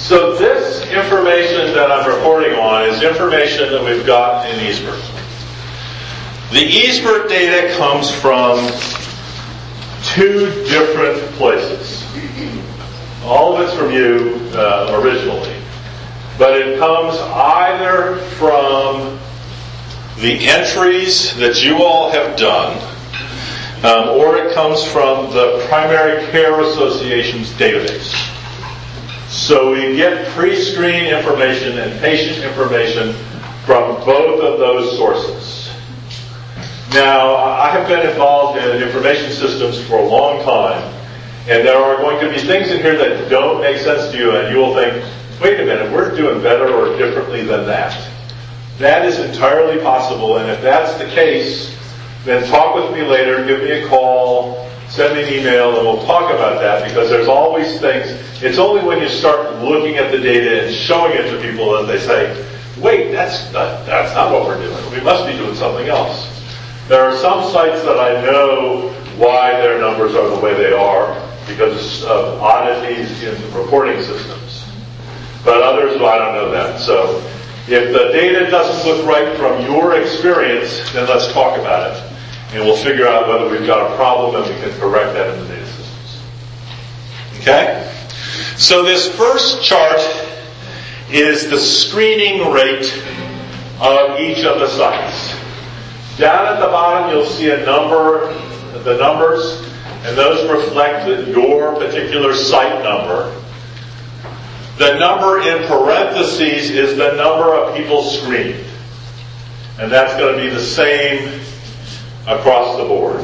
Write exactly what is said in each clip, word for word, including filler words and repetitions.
So this information that I'm reporting on is information that we've got in eSBIRT. The eSBIRT data comes from two different places. All of it's from you uh, originally. But it comes either from the entries that you all have done, um, or it comes from the Primary Care Association's database. So we get pre-screen information and patient information from both of those sources. Now, I have been involved in information systems for a long time, and there are going to be things in here that don't make sense to you, and you will think, wait a minute, we're doing better or differently than that. That is entirely possible, and if that's the case, then talk with me later, give me a call, send me an email, and we'll talk about that, because there's always things. It's only when you start looking at the data and showing it to people that they say, wait, that's not, that's not what we're doing. We must be doing something else. There are some sites that I know why their numbers are the way they are because of oddities in the reporting systems. But others, well, I don't know that. So if the data doesn't look right from your experience, then let's talk about it. And we'll figure out whether we've got a problem and we can correct that in the data systems. Okay? So this first chart is the screening rate of each of the sites. Down at the bottom you'll see a number, the numbers, and those reflect your particular site number. The number in parentheses is the number of people screened. And that's going to be the same across the board.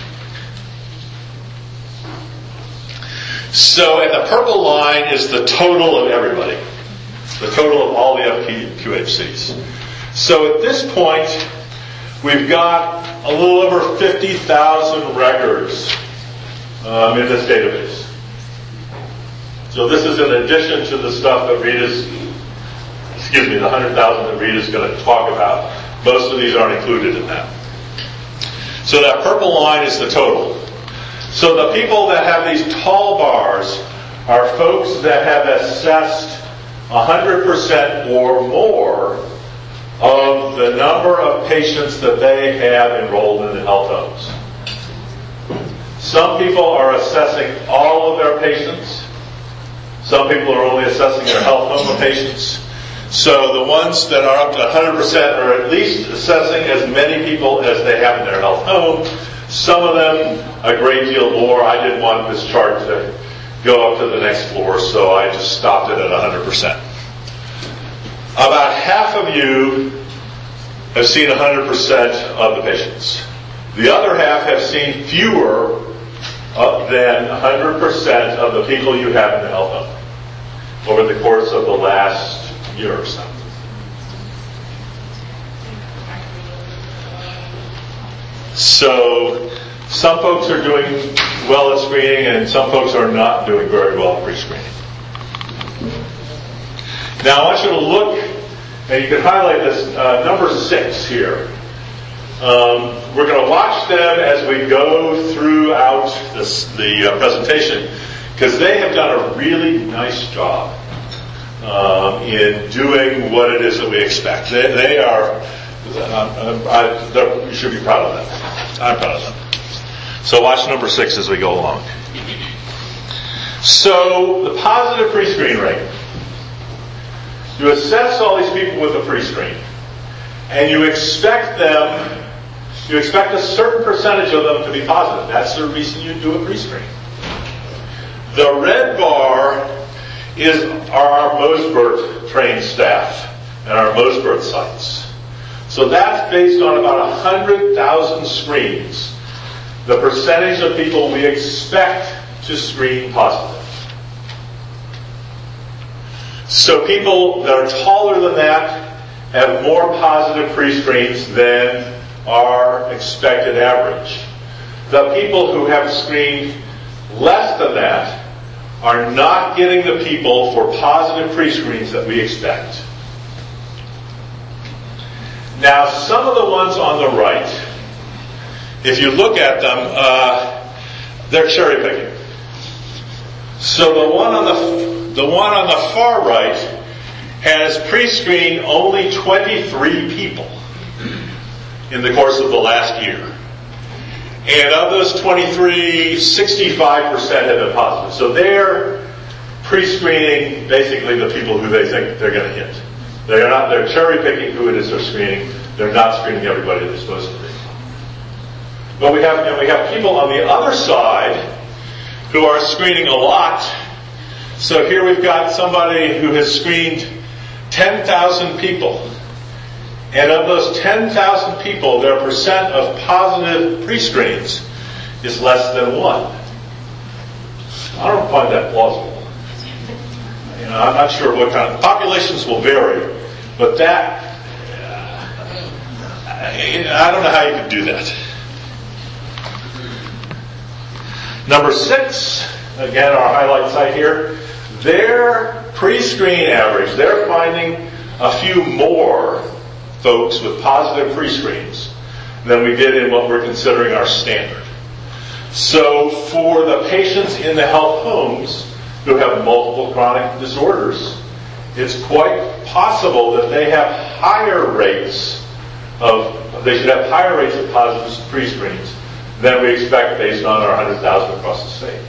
So, and the purple line is the total of everybody. The total of all the F Q H Cs. So at this point, we've got a little over fifty thousand records um, in this database. So this is in addition to the stuff that Rita's, excuse me, the one hundred thousand that Rita's going to talk about. Most of these aren't included in that. So that purple line is the total. So the people that have these tall bars are folks that have assessed one hundred percent or more of the number of patients that they have enrolled in the health homes. Some people are assessing all of their patients. Some people are only assessing their health home patients. So the ones that are up to one hundred percent are at least assessing as many people as they have in their health home. Some of them a great deal more. I didn't want this chart to go up to the next floor, so I just stopped it at one hundred percent. About half of you have seen one hundred percent of the patients. The other half have seen fewer uh, than one hundred percent of the people you have in the health home over the course of the last year or so. So some folks are doing well at screening and some folks are not doing very well at pre-screening. Now I want you to look, and you can highlight this uh, number six here. Um, we're going to watch them as we go throughout this, the uh, presentation, because they have done a really nice job um, in doing what it is that we expect. They, they are, uh, I, you should be proud of them. I'm proud of them. So watch number six as we go along. So the positive pre-screen rate. You assess all these people with a pre-screen, and you expect them, you expect a certain percentage of them to be positive. That's the reason you do a pre-screen. The red bar is our MOSBIRT trained staff and our MOSBIRT sites. So that's based on about one hundred thousand screens, the percentage of people we expect to screen positive. So people that are taller than that have more positive pre-screens than our expected average. The people who have screened less than that are not getting the people for positive pre-screens that we expect. Now, some of the ones on the right, if you look at them, uh, they're cherry picking. So the one on the the one on the far right has pre-screened only twenty-three people in the course of the last year. And of those twenty-three, sixty-five percent have been positive. So they're pre-screening basically the people who they think they're going to hit. They're not, they're cherry-picking who it is they're screening. They're not screening everybody they're supposed to be. But we have, and we have people on the other side who are screening a lot. So here we've got somebody who has screened ten thousand people. And of those ten thousand people, their percent of positive pre-screens is less than one. I don't find that plausible. You know, I'm not sure what kind of populations will vary, but that uh, I don't know how you could do that. Number six, again, our highlight site here. Their pre-screen average, they're finding a few more folks with positive pre-screens than we did in what we're considering our standard. So for the patients in the health homes who have multiple chronic disorders, it's quite possible that they have higher rates of, they should have higher rates of positive pre-screens than we expect based on our one hundred thousand across the state.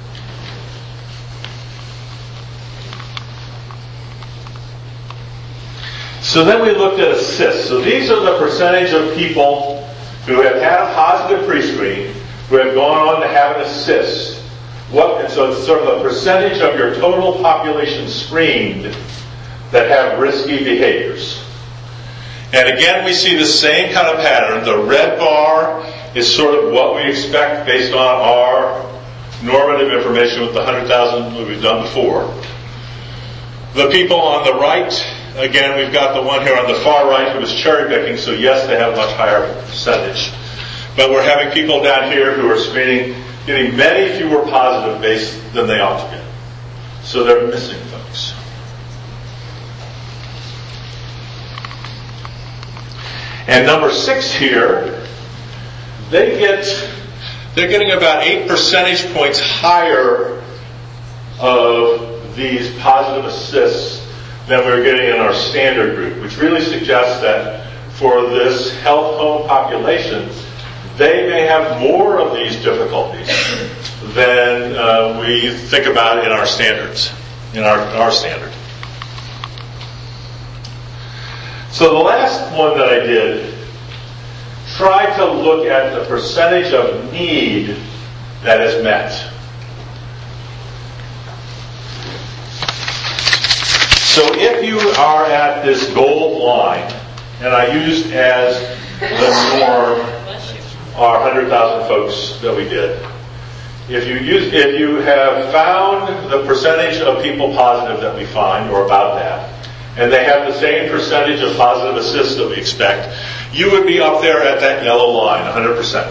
So then we looked at assists. So these are the percentage of people who have had a positive pre-screen, who have gone on to have an assist. What, and so it's sort of a percentage of your total population screened that have risky behaviors. And again, we see the same kind of pattern. The red bar is sort of what we expect based on our normative information with the one hundred thousand that we've done before. The people on the right, again, we've got the one here on the far right who is cherry picking, so yes, they have a much higher percentage. But we're having people down here who are screening, getting many fewer positive base than they ought to get. So they're missing folks. And number six here, they get, they're getting about eight percentage points higher of these positive assists than we're getting in our standard group, which really suggests that for this health home population, they may have more of these difficulties than uh, we think about in our standards, in our, our standard. So the last one that I did tried to look at the percentage of need that is met. So if you are at this gold line, and I used as the norm our one hundred thousand folks that we did. If you use, if you have found the percentage of people positive that we find, or about that, and they have the same percentage of positive assists that we expect, you would be up there at that yellow line, one hundred percent.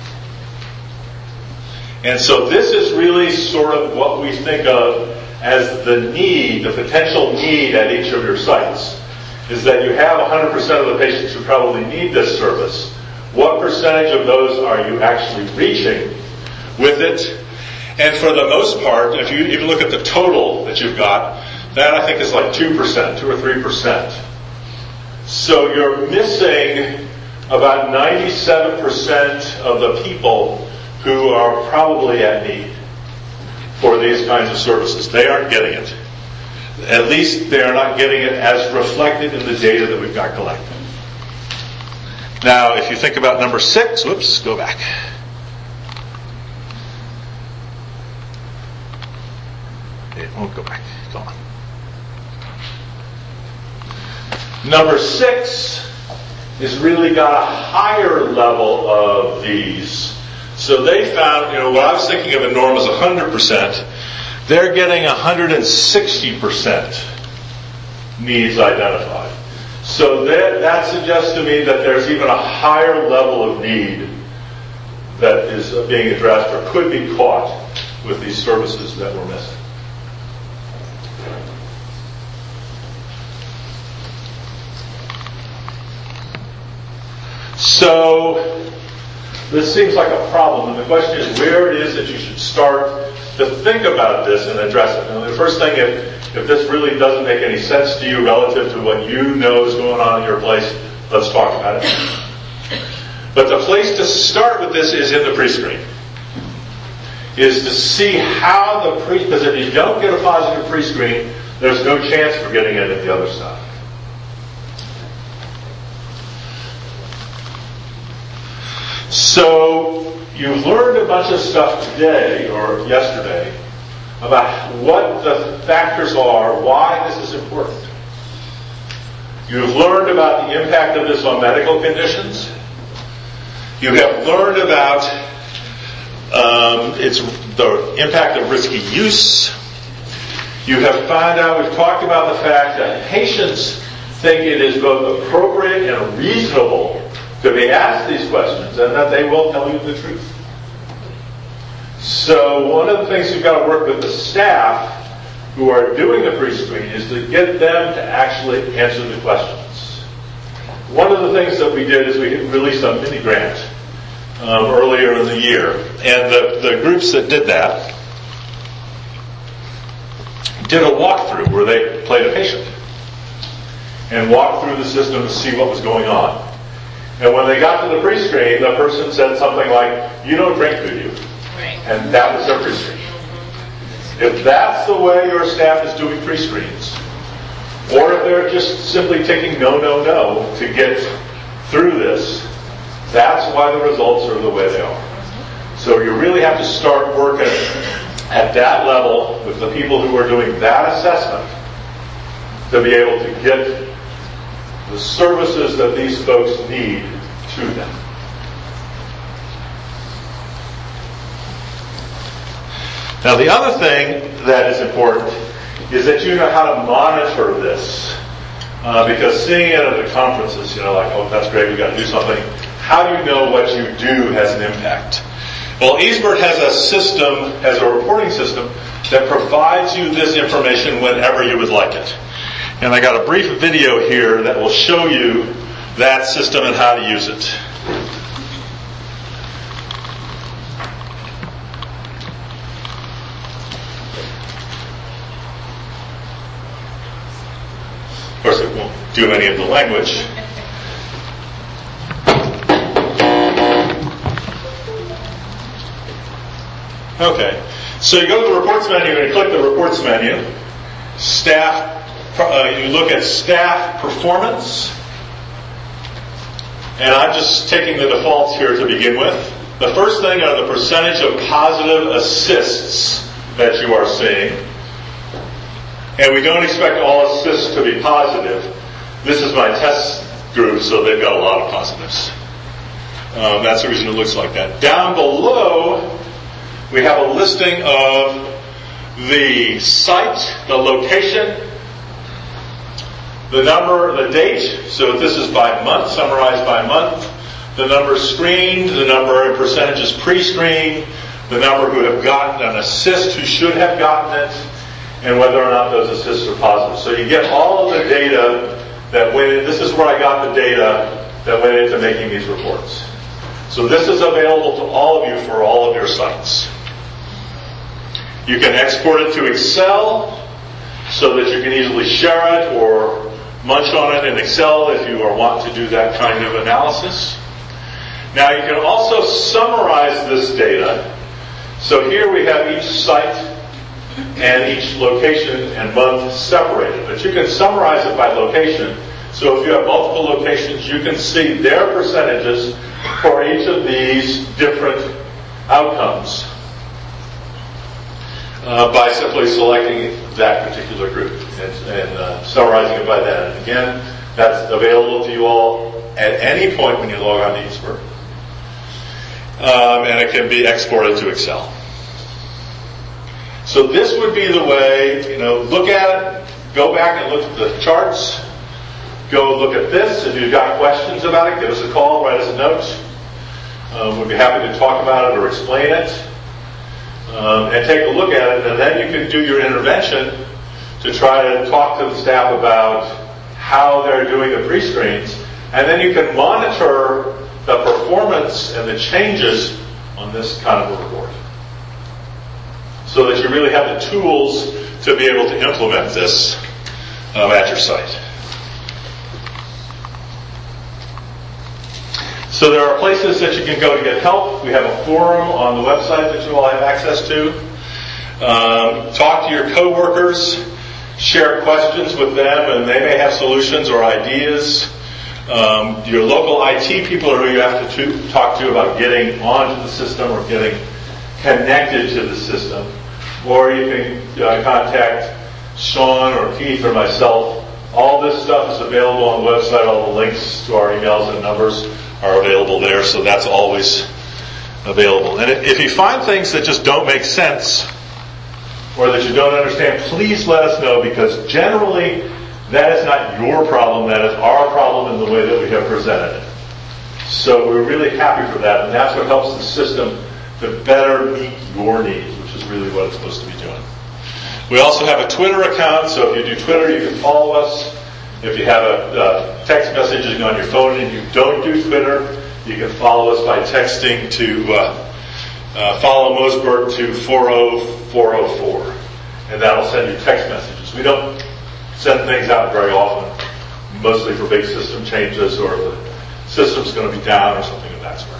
And so this is really sort of what we think of as the need, the potential need at each of your sites, is that you have one hundred percent of the patients who probably need this service. What percentage of those are you actually reaching with it? And for the most part, if you even look at the total that you've got, that I think is like two percent, two or three percent. So you're missing about ninety-seven percent of the people who are probably at need for these kinds of services. They aren't getting it. At least they are not getting it as reflected in the data that we've got collected. Now, if you think about number six, whoops, go back. It won't go back. Go on. Number six has really got a higher level of these. So they found, you know, what I was thinking of a norm as one hundred percent. They're getting one hundred sixty percent needs identified. So that, that suggests to me that there's even a higher level of need that is being addressed or could be caught with these services that we're missing. So this seems like a problem, and the question is where it is that you should start to think about this and address it. Now, the first thing, if, if this really doesn't make any sense to you relative to what you know is going on in your place, let's talk about it. But the place to start with this is in the pre-screen. Is to see how the pre, because if you don't get a positive pre-screen, there's no chance for getting into the other stuff. So, you've learned a bunch of stuff today, or yesterday, about what the factors are, why this is important. You've learned about the impact of this on medical conditions. You have learned about um, its the impact of risky use. You have found out, we've talked about the fact that patients think it is both appropriate and reasonable to be asked these questions, and that they will tell you the truth. So one of the things you've got to work with the staff who are doing the pre-screen is to get them to actually answer the questions. One of the things that we did is we released a mini grant um, earlier in the year, and the, the groups that did that did a walkthrough where they played a patient and walked through the system to see what was going on. And when they got to the pre-screen, the person said something like, "You don't drink, do you?" Right. And that was their pre-screen. If that's the way your staff is doing pre-screens, or if they're just simply taking no, no, no to get through this, that's why the results are the way they are. So you really have to start working at that level with the people who are doing that assessment to be able to get the services that these folks need to them. Now, the other thing that is important is that you know how to monitor this. Uh, because seeing it at the conferences, you know, like, oh, that's great, we've got to do something. How do you know what you do has an impact? Well, eSpert has a system, has a reporting system that provides you this information whenever you would like it. And I got a brief video here that will show you that system and how to use it. Of course, it won't do any of the language. Okay, so you go to the reports menu and you click the reports menu. Staff. Uh, you look at staff performance, and I'm just taking the defaults here to begin with. The first thing are the percentage of positive assists that you are seeing, and we don't expect all assists to be positive. This is my test group, so they've got a lot of positives. Um, that's the reason it looks like that. Down below, we have a listing of the site, the location, the number, the date, so this is by month, summarized by month, the number screened, the number in percentages pre-screened, the number who have gotten an assist, who should have gotten it, and whether or not those assists are positive. So you get all of the data that went in, this is where I got the data that went into making these reports. So this is available to all of you for all of your sites. You can export it to Excel so that you can easily share it or munch on it in Excel if you are want to do that kind of analysis. Now you can also summarize this data. So here we have each site and each location and month separated. But you can summarize it by location. So if you have multiple locations, you can see their percentages for each of these different outcomes uh, by simply selecting that particular group and, and uh, summarizing it by that. And again, that's available to you all at any point when you log on to eSpert. Um, and it can be exported to Excel. So this would be the way, you know, look at it, go back and look at the charts, go look at this. If you've got questions about it, give us a call, write us a note. Um, we'd be happy to talk about it or explain it. Um, and take a look at it, and then you can do your intervention to try to talk to the staff about how they're doing the pre-screens. And then you can monitor the performance and the changes on this kind of a report. so that you really have the tools to be able to implement this um, at your site. So there are places that you can go to get help. We have a forum on the website that you will have access to. Um, talk to your coworkers, share questions with them, and they may have solutions or ideas. Um, your local I T people are who you have to, to talk to about getting onto the system or getting connected to the system. Or you can uh, contact Sean or Keith or myself. All this stuff is available on the website. All the links to our emails and numbers are available there, so that's always available. And if you find things that just don't make sense or that you don't understand, please let us know, because generally that is not your problem, that is our problem in the way that we have presented it. So we're really happy for that, and that's what helps the system to better meet your needs, which is really what it's supposed to be doing. We also have a Twitter account, so if you do Twitter, you can follow us. If you have a uh, text messaging on your phone and you don't do Twitter, you can follow us by texting to uh, uh, follow Mosberg to four oh four oh four, and that'll send you text messages. We don't send things out very often, mostly for big system changes or the system's going to be down or something of that sort.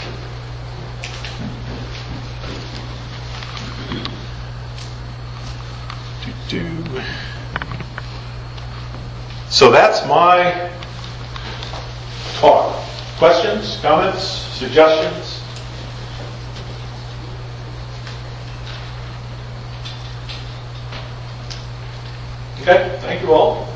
Do-do. So that's my talk. Questions, comments, suggestions? Okay, thank you all.